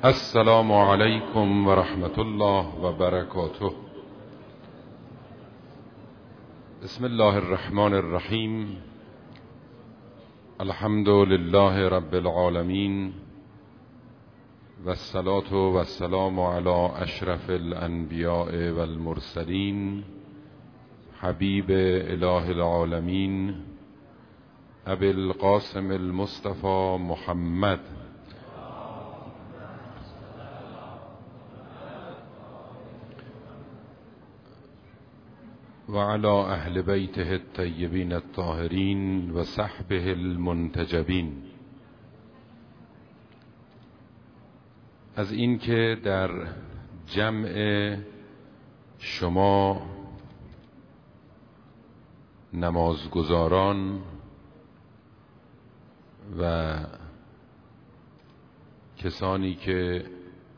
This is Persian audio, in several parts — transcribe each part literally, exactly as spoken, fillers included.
السلام علیکم و رحمت الله و برکاته. بسم الله الرحمن الرحیم. الحمد لله رب العالمین و الصلاة و السلام علی اشرف الانبیاء و المرسلین حبیب اله العالمین ابی القاسم المصطفى محمد و علی اهل بیته الطیبین الطاهرین و صحبه المنتجبین. از اینکه در جمع شما نمازگزاران و کسانی که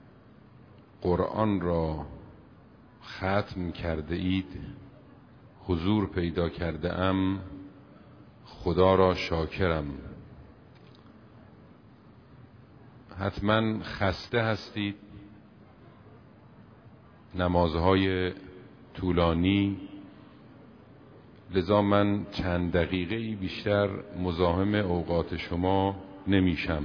قرآن را ختم کرده اید حضور پیدا کرده ام، خدا را شاکرم. حتما خسته هستید، نمازهای طولانی، لذا من چند دقیقه بیشتر مزاحم اوقات شما نمیشم.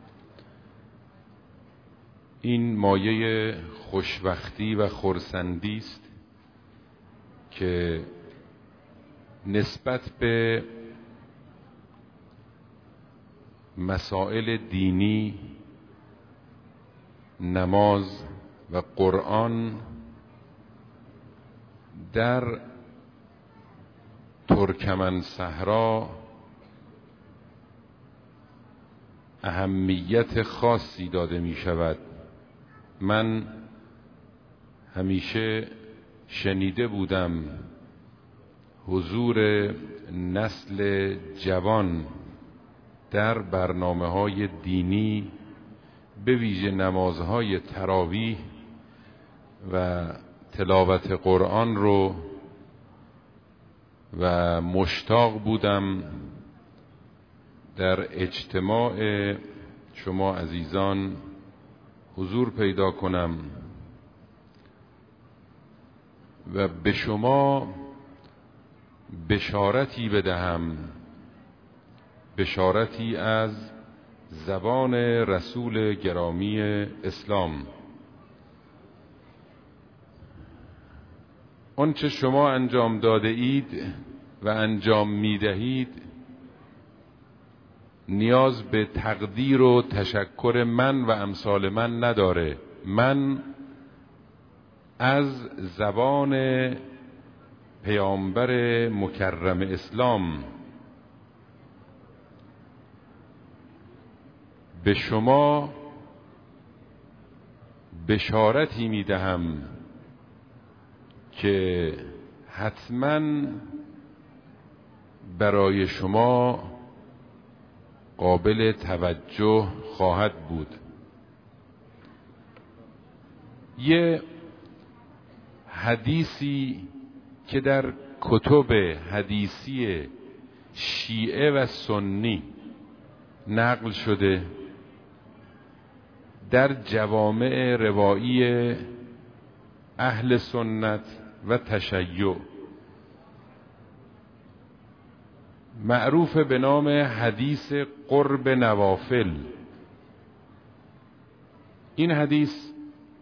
این مایه خوشبختی و خرسندی است که نسبت به مسائل دینی، نماز و قرآن در ترکمن صحرا اهمیت خاصی داده می شود. من همیشه شنیده بودم حضور نسل جوان در برنامه‌های دینی، به ویژه نمازهای تراویح و تلاوت قرآن رو، و مشتاق بودم در اجتماع شما عزیزان حضور پیدا کنم و به شما بشارتی بدهم، بشارتی از زبان رسول گرامی اسلام. آنچه شما انجام داده اید و انجام می دهید نیاز به تقدیر و تشکر من و امثال من نداره. من از زبان پیامبر مکرم اسلام به شما بشارتی می دهم که حتما برای شما قابل توجه خواهد بود. یه حدیثی که در کتب حدیثی شیعه و سنی نقل شده، در جوامع روایی اهل سنت و تشیع، معروف به نام حدیث قرب نوافل. این حدیث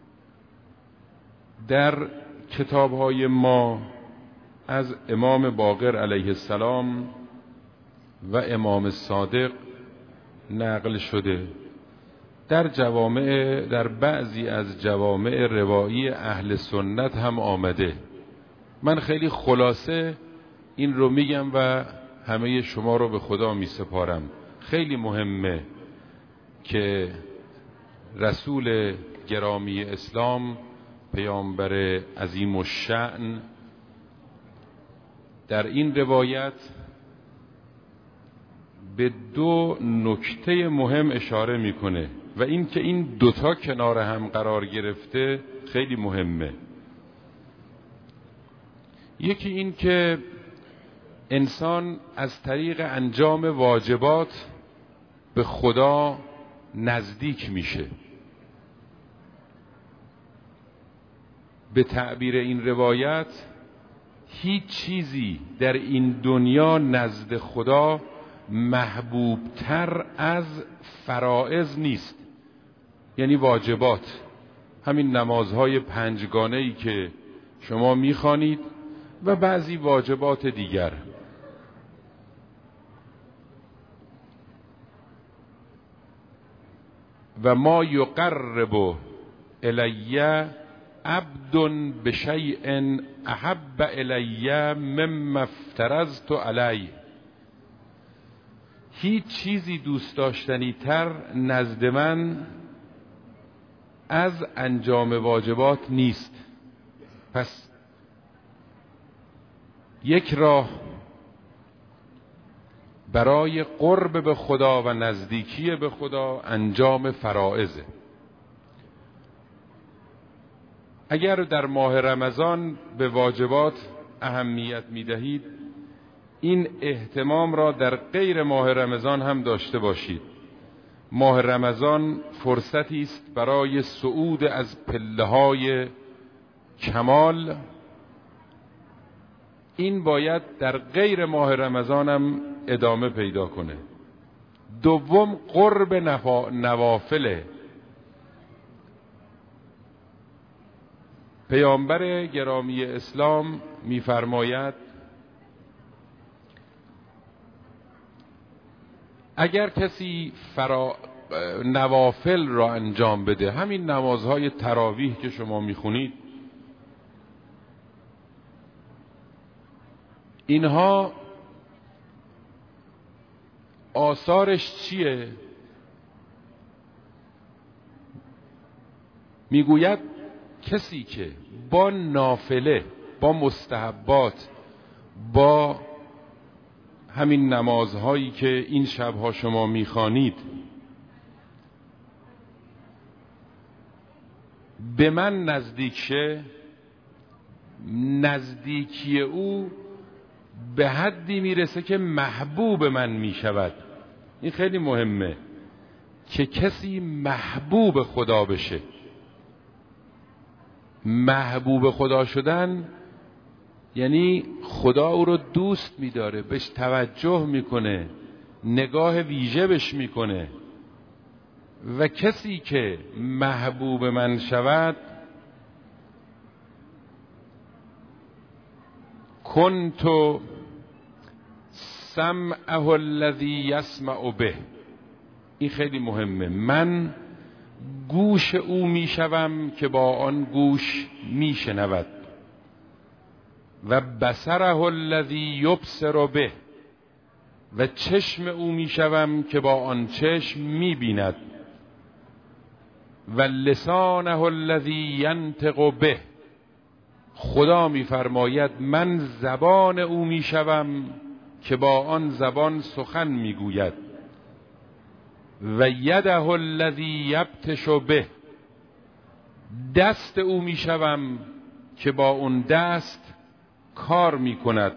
در کتاب‌های ما از امام باقر علیه السلام و امام صادق نقل شده. در جوامع در بعضی از جوامع روایی اهل سنت هم آمده. من خیلی خلاصه این رو میگم و همه شما رو به خدا می سپارم. خیلی مهمه که رسول گرامی اسلام، پیامبر عظیم الشأن، در این روایت به دو نکته مهم اشاره میکنه و این که این دوتا کنار هم قرار گرفته خیلی مهمه. یکی این که انسان از طریق انجام واجبات به خدا نزدیک میشه. به تعبیر این روایت هیچ چیزی در این دنیا نزد خدا محبوبتر از فرائض نیست، یعنی واجبات، همین نمازهای پنجگانه‌ای که شما میخوانید و بعضی واجبات دیگر. و ما یقرب الی عبد بشیء احب الی مما افترضت علیه. هیچ چیزی دوست داشتنی تر نزد من از انجام واجبات نیست. پس یک راه برای قرب به خدا و نزدیکی به خدا انجام فرائضه. اگر در ماه رمضان به واجبات اهمیت می دهید، این اهتمام را در غیر ماه رمضان هم داشته باشید. ماه رمضان فرصتی است برای صعود از پله‌های کمال. این باید در غیر ماه رمضان هم ادامه پیدا کنه. دوم، قرب نوافله. پیامبر گرامی اسلام می‌فرماید اگر کسی فرا... نوافل را انجام بده، همین نمازهای تراویح که شما میخونید، اینها آثارش چیه؟ میگوید کسی که با نافله، با مستحبات، با همین نمازهایی که این شبها شما میخوانید به من نزدیک شه، نزدیکی او به حدی میرسه که محبوب من میشود. این خیلی مهمه که کسی محبوب خدا بشه. محبوب خدا شدن یعنی خدا او رو دوست می‌داره، بهش توجه میکنه، نگاه ویژه بهش میکنه. و کسی که محبوب من شود، کنت سمعه الذی یسمع به. این خیلی مهمه. من گوش او میشوم که با آن گوش میشنود. و بصره الذی یبصر به. و چشم او میشوم که با آن چشم میبیند. و لسانه الذی ینطق به. خدا میفرماید من زبان او میشوم که با آن زبان سخن میگوید. و یده الذی یبطش به. دست او میشوم که با اون دست کار میکند.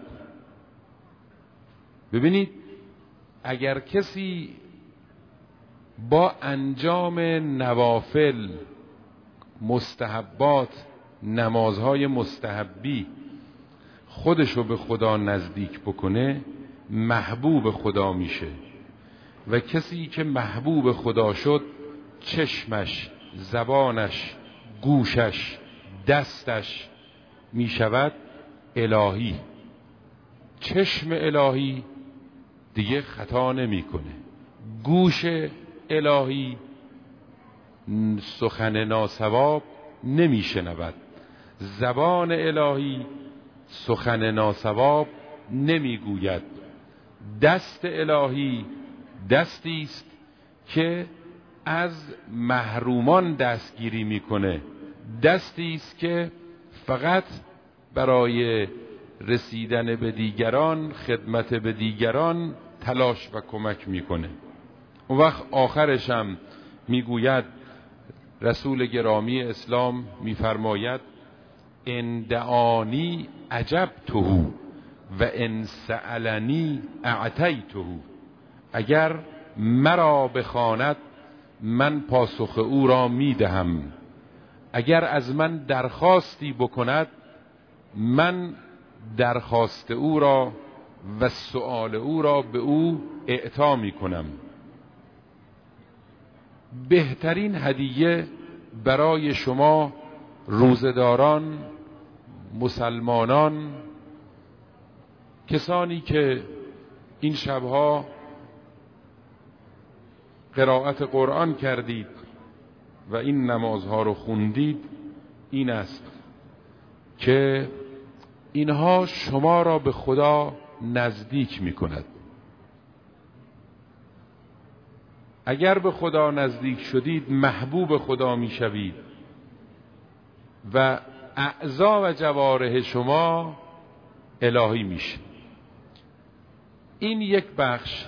ببینید، اگر کسی با انجام نوافل، مستحبات، نمازهای مستحبی خودشو به خدا نزدیک بکنه، محبوب خدا میشه. و کسی که محبوب خدا شد، چشمش، زبانش، گوشش، دستش میشود الهی. چشم الهی دیگه خطا نمیکنه. گوش الهی سخن ناصواب نمیشنود. زبان الهی سخن ناصواب نمیگوید. دست الهی دستی است که از محرومان دستگیری میکنه. دستی است که فقط برای رسیدن به دیگران، خدمت به دیگران تلاش و کمک میکنه. اون وقت آخرش هم میگوید رسول گرامی اسلام میفرماید ان دعانی اجبته و ان سألنی اعطیته. اگر مرا بخواند من پاسخ او را میدهم، اگر از من درخواستی بکند من درخواست او را و سؤال او را به او اعطا می کنم. بهترین هدیه برای شما روزداران، مسلمانان، کسانی که این شبها قرائت قرآن کردید و این نمازها رو خوندید این است که اینها شما را به خدا نزدیک می کند. اگر به خدا نزدیک شدید محبوب خدا می شوید و اعضا و جوارح شما الهی میشه. این یک بخش.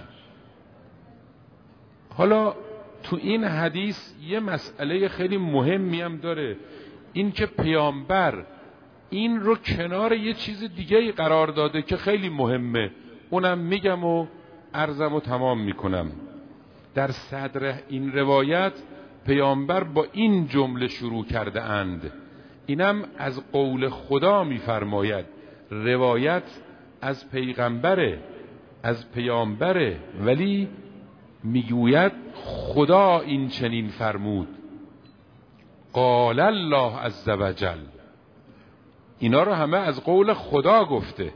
حالا تو این حدیث یه مسئله خیلی مهمی هم داره، این که پیامبر این رو کنار یه چیز دیگه قرار داده که خیلی مهمه، اونم میگم و عرضم و تمام میکنم. در صدر این روایت پیامبر با این جمله شروع کرده اند، اینم از قول خدا میفرماید، روایت از پیغمبره، از پیامبره، ولی میگوید خدا این چنین فرمود، قال الله عز وجل. اینا رو همه از قول خدا گفته.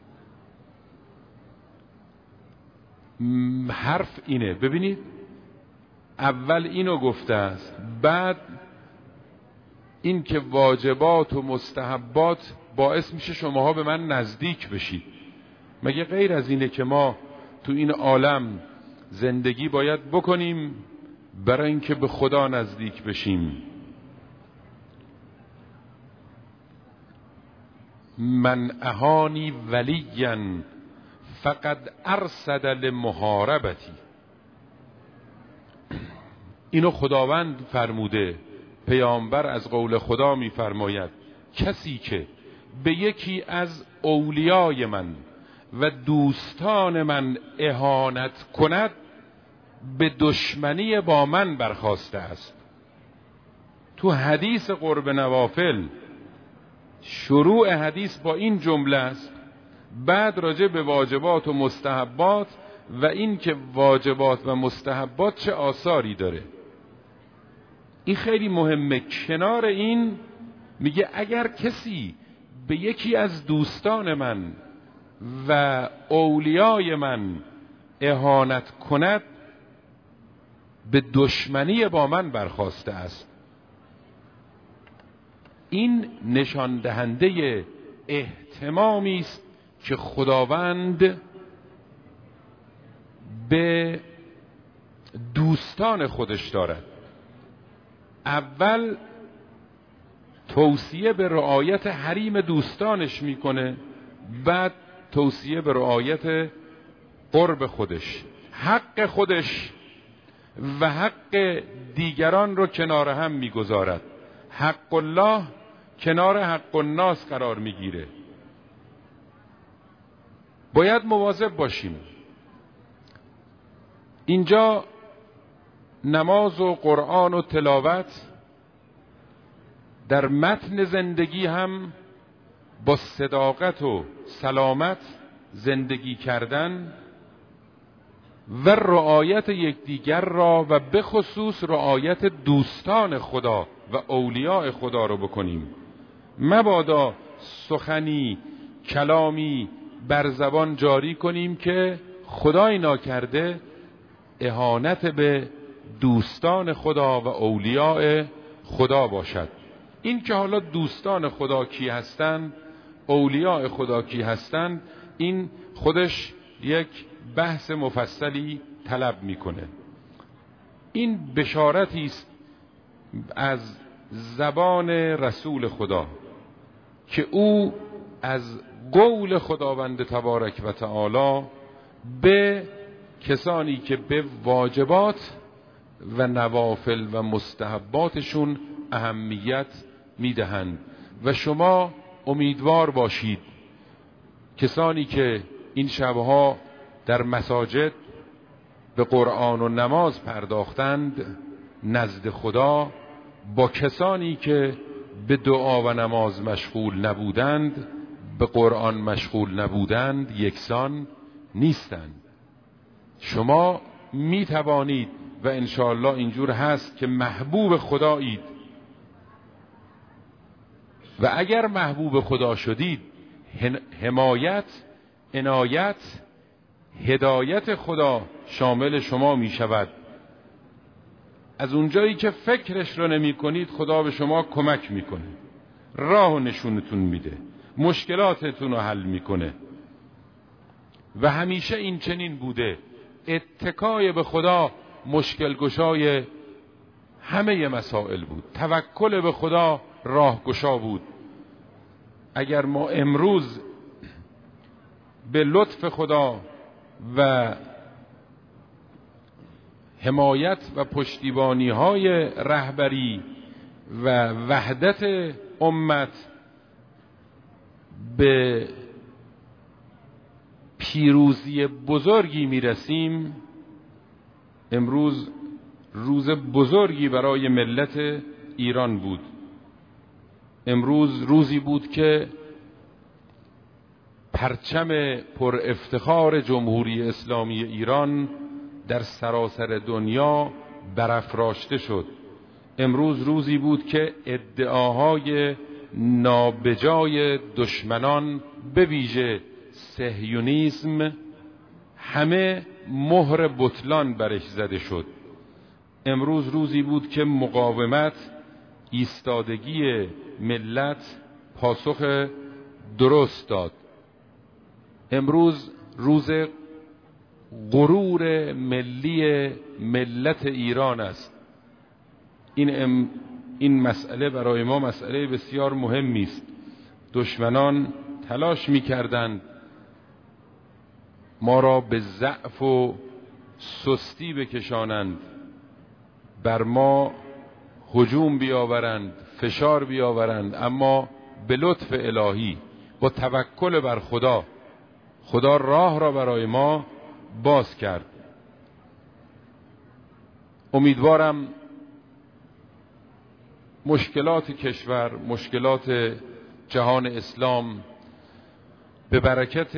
حرف اینه، ببینید اول اینو گفته است، بعد این که واجبات و مستحبات باعث میشه شماها به من نزدیک بشید. مگه غیر از اینه که ما تو این عالم زندگی باید بکنیم برای اینکه به خدا نزدیک بشیم؟ من اهانی ولیا فقد ارصد لمحاربتی. اینو خداوند فرموده، پیامبر از قول خدا میفرماید کسی که به یکی از اولیای من و دوستان من اهانت کند به دشمنی با من برخاسته است. تو حدیث قرب نوافل شروع حدیث با این جمله است، بعد راجع به واجبات و مستحبات و این که واجبات و مستحبات چه آثاری داره. این خیلی مهمه. کنار این میگه اگر کسی به یکی از دوستان من و اولیای من اهانت کند به دشمنی با من برخاسته است. این نشان دهنده اهتمامی است که خداوند به دوستان خودش دارد. اول توصیه به رعایت حریم دوستانش میکنه، بعد توصیه به رعایت قرب خودش، حق خودش و حق دیگران رو کنار هم میگذارد. حق الله کنار حق الناس قرار میگیره. باید مواظب باشیم. اینجا نماز و قرآن و تلاوت در متن زندگی هم با صداقت و سلامت زندگی کردن و رعایت یکدیگر را و به خصوص رعایت دوستان خدا و اولیاء خدا رو بکنیم. مبادا سخنی کلامی بر زبان جاری کنیم که خدای ناکرده اهانت به دوستان خدا و اولیاء خدا باشد. این که حالا دوستان خدا کی هستند، اولیاء خدا کی هستند، این خودش یک بحث مفصلی طلب میکنه. این بشارتی است از زبان رسول خدا که او از قول خداوند تبارک و تعالی به کسانی که به واجبات و نوافل و مستحباتشون اهمیت میدهند و شما امیدوار باشید کسانی که این شبها در مساجد به قرآن و نماز پرداختند نزد خدا با کسانی که به دعا و نماز مشغول نبودند، به قرآن مشغول نبودند یکسان نیستند. شما می توانید و انشاءالله اینجور هست که محبوب خدایید و اگر محبوب خدا شدید حمایت، عنایت، هدایت خدا شامل شما می شود. از اونجایی که فکرش رو نمی کنید خدا به شما کمک می کنه، راه و نشونتون میده، مشکلاتتون رو حل میکنه و همیشه این چنین بوده. اتکای به خدا مشکل گشای همه مسائل بود، توکل به خدا راه گشا بود. اگر ما امروز به لطف خدا و حمایت و پشتیبانی های رهبری و وحدت امت به پیروزی بزرگی میرسیم، امروز روز بزرگی برای ملت ایران بود. امروز روزی بود که پرچم پر افتخار جمهوری اسلامی ایران در سراسر دنیا برافراشته شد. امروز روزی بود که ادعاهای نابجای دشمنان به ویژه صهیونیسم همه مهر بطلان برش زده شد. امروز روزی بود که مقاومت، ایستادگی ملت پاسخ درست داد. امروز روز غرور ملی ملت ایران است. این ام این مسئله برای ما مسئله بسیار مهمی است. دشمنان تلاش می‌کردند ما را به ضعف و سستی بکشانند، بر ما هجوم بیاورند، فشار بیاورند، اما به لطف الهی با توکل بر خدا، خدا راه را برای ما باز کرد. امیدوارم مشکلات کشور، مشکلات جهان اسلام به برکت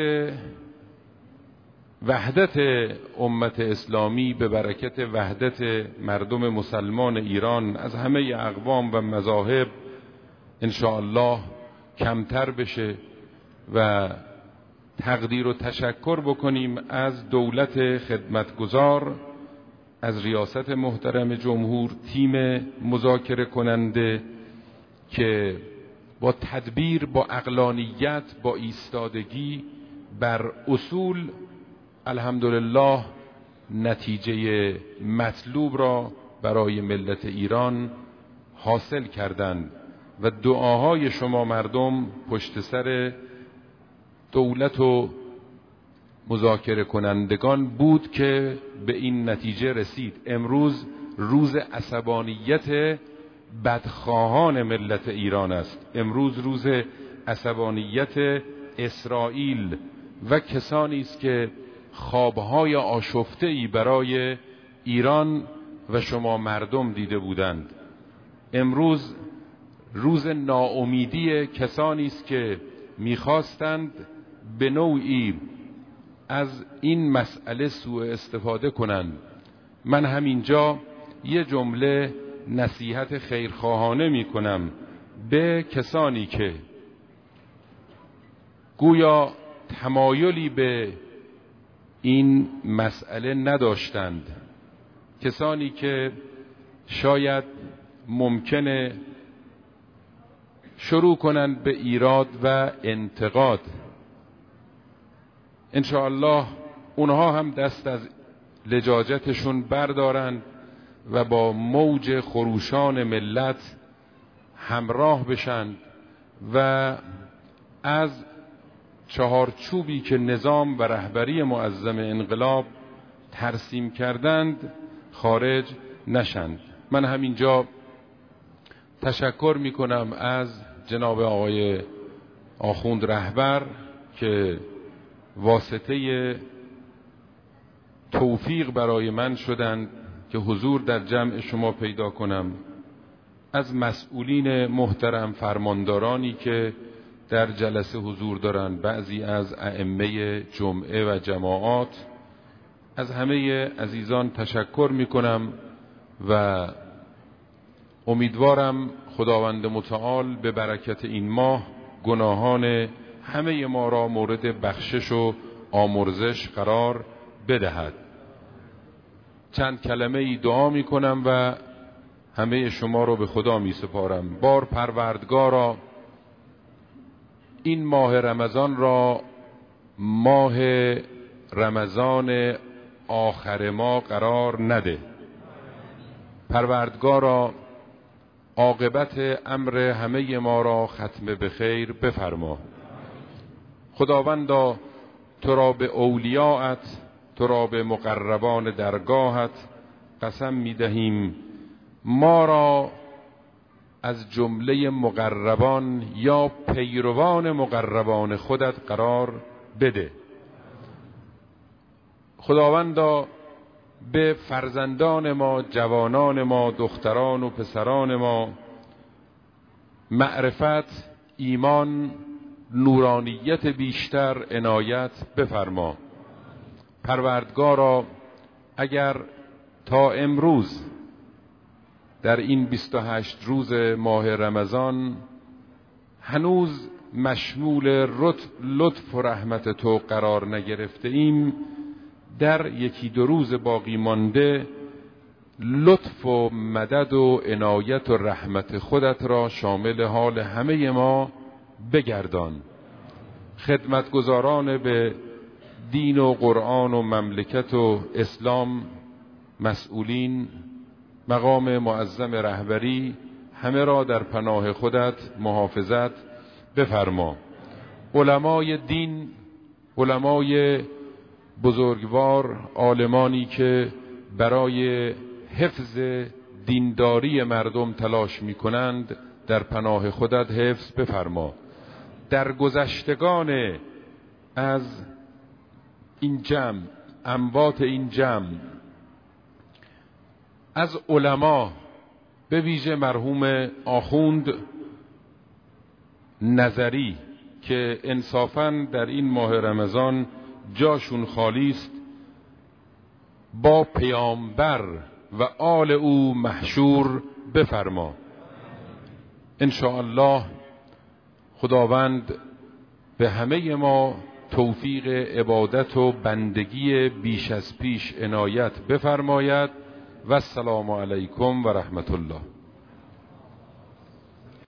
وحدت امت اسلامی، به برکت وحدت مردم مسلمان ایران از همه اقوام و مذاهب انشاءالله کمتر بشه و تقدیر و تشکر بکنیم از دولت خدمتگزار، از ریاست محترم جمهور، تیم مذاکره کننده که با تدبیر، با عقلانیت، با ایستادگی بر اصول الحمدلله نتیجه مطلوب را برای ملت ایران حاصل کردند و دعاهای شما مردم پشت سر دولت و مذاکره کنندگان بود که به این نتیجه رسید. امروز روز عصبانیت بدخواهان ملت ایران است. امروز روز عصبانیت اسرائیل و کسانی است که خوابهای آشفته‌ای برای ایران و شما مردم دیده بودند. امروز روز ناامیدی کسانی است که می‌خواستند به نوعی از این مسئله سوء استفاده کنند. من همینجا یه جمله نصیحت خیرخواهانه می‌کنم به کسانی که گویا تمایلی به این مسئله نداشتند، کسانی که شاید ممکنه شروع کنند به ایراد و انتقاد. انشاءالله اونها هم دست از لجاجتشون بردارند و با موج خروشان ملت همراه بشند و از چهارچوبی که نظام و رهبری معظم انقلاب ترسیم کردند خارج نشند. من همینجا تشکر میکنم از جناب آقای آخوند رهبر که واسطه توفیق برای من شدند که حضور در جمع شما پیدا کنم از مسئولین محترم، فرماندارانی که در جلسه حضور دارند، بعضی از ائمه جمعه و جماعات، از همه عزیزان تشکر می کنم و امیدوارم خداوند متعال به برکت این ماه گناهان همه ما را مورد بخشش و آمرزش قرار بدهد. چند کلمه ای دعا می کنم و همه شما رو به خدا می سپارم. بار پروردگارا این ماه رمضان را ماه رمضان آخر ما قرار نده. پروردگارا عاقبت امر همه ما را ختم به خیر بفرما. خداوندا تو را به اولیاءت، تو را به مقربان درگاهت قسم می دهیم ما را از جمله مقربان یا پیروان مقربان خودت قرار بده. خداوندا به فرزندان ما، جوانان ما، دختران و پسران ما معرفت، ایمان، نورانیت بیشتر عنایت بفرما. پروردگارا اگر تا امروز در این بیست و هشت روز ماه رمضان هنوز مشمول لطف و رحمت تو قرار نگرفته ایم، در یکی دو روز باقی مانده لطف و مدد و عنایت و رحمت خودت را شامل حال همه ما بگردان. خدمتگزاران به دین و قرآن و مملکت و اسلام، مسئولین، مقام معظم رهبری، همه را در پناه خودت محافظت بفرما. علمای دین، علمای بزرگوار، عالمانی که برای حفظ دینداری مردم تلاش می کنند، در پناه خودت حفظ بفرما. در گذشتگان از این جمع، اموات این جمع، از علما به ویژه مرحوم آخوند نظری که انصافاً در این ماه رمضان جاشون خالی است، با پیامبر و آل او محشور بفرما. ان شاء الله خداوند به همه ما توفیق عبادت و بندگی بیش از پیش عنایت بفرماید و السلام علیکم و رحمت الله.